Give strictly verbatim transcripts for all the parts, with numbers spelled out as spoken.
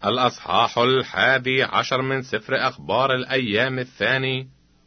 الأصحاح الحادي عشر من سفر أخبار الأيام الثاني.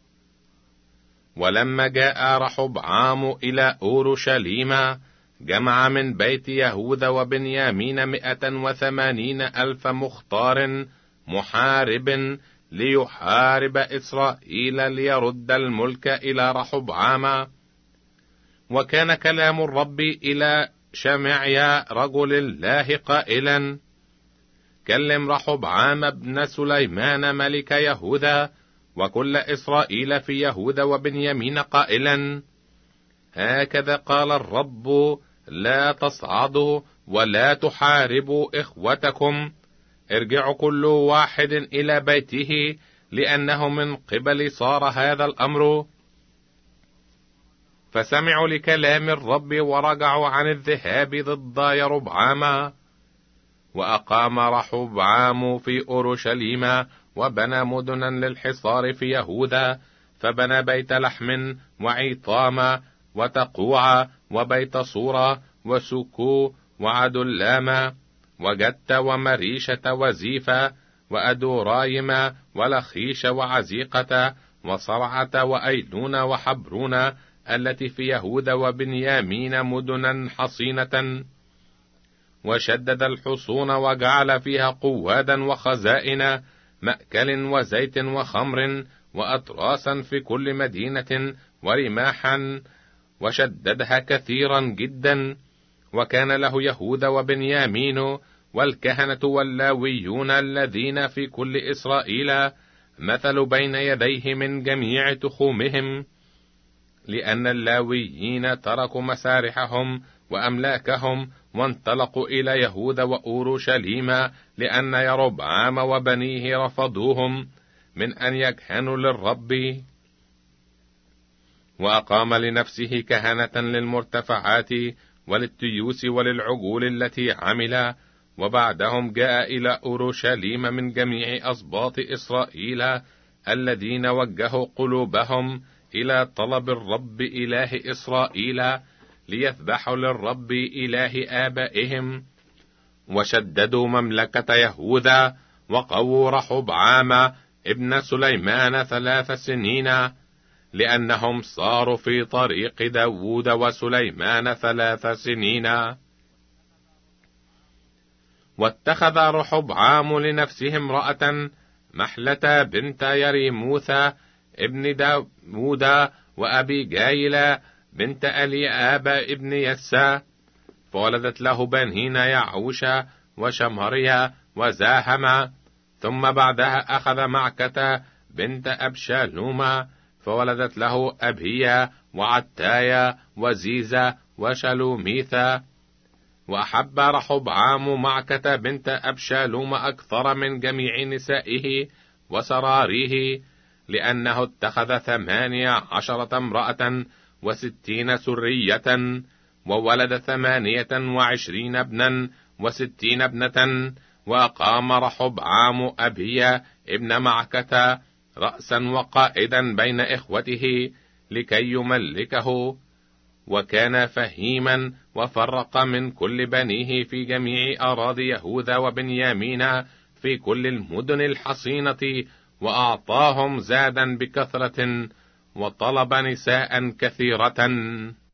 ولما جاء رحبعام إلى أورشليم جمع من بيت يهوذا وبنيامين مئة وثمانين ألف مختار محارب ليحارب إسرائيل ليرد الملك إلى رحبعام. وكان كلام الرب إلى شمعيا رجل الله قائلا: كلم رحبعام ابن سليمان ملك يهوذا وكل إسرائيل في يهوذا وبنيامين قائلا: هكذا قال الرب: لا تصعدوا ولا تحاربوا إخوتكم، ارجعوا كل واحد إلى بيته، لأنه من قبل صار هذا الأمر. فسمعوا لكلام الرب ورجعوا عن الذهاب ضد يربعام. وأقام رحبعام في أورشليم وبنى مدنا للحصار في يهوذا، فبنى بيت لحم وعيطام وتقوع وبيت صورة وسكو وعدلام وجت ومريشة وزيفة وأدورايم ولخيش وعزيقة وصرعة وأيلون وحبرون التي في يهوذا وبنيامين مدنا حصينة. وشدد الحصون وجعل فيها قوادا وخزائن مأكل وزيت وخمر وأطراسا في كل مدينة ورماحا، وشددها كثيرا جدا. وكان له يهوذا وبنيامين والكهنة واللاويون الذين في كل إسرائيل مثل بين يديه من جميع تخومهم، لأن اللاويين تركوا مسارحهم وأملاكهم وانطلقوا إلى يهوذا وأورشليم، لأن يربعام وبنيه رفضوهم من أن يكهنوا للرب. وأقام لنفسه كهنة للمرتفعات وللتيوس وللعجول التي عمل. وبعدهم جاء إلى أورشليم من جميع أسباط إسرائيل الذين وجهوا قلوبهم إلى طلب الرب إله إسرائيل، ليذبحوا للرب إله آبائهم. وشددوا مملكة يهوذا وقووا رحبعام ابن سليمان ثلاث سنين، لأنهم صاروا في طريق داود وسليمان ثلاث سنين. واتخذ رحبعام لنفسه امرأة محلة بنت يريموثا ابن داود وأبي جايل بنت أليآب ابن يسى، فولدت له بنين يعوش وشمهريا وزاهم. ثم بعدها أخذ معكة بنت أبشالوم، فولدت له أبهيا وعتايا وزيزا وشلوميثا. وأحب رحبعام معكة بنت أبشالوم أكثر من جميع نسائه وسراريه، لأنه اتخذ ثمانية عشرة امرأة وستين سرية، وولد ثمانية وعشرين ابنا وستين ابنة. وأقام رحبعام أبيا ابن معكة رأسا وقائدا بين إخوته لكي يملكه. وكان فهيما وفرق من كل بنيه في جميع أراضي يهوذا وبنيامين في كل المدن الحصينة، وأعطاهم زادا بكثرة وطلب نساء كثيرة.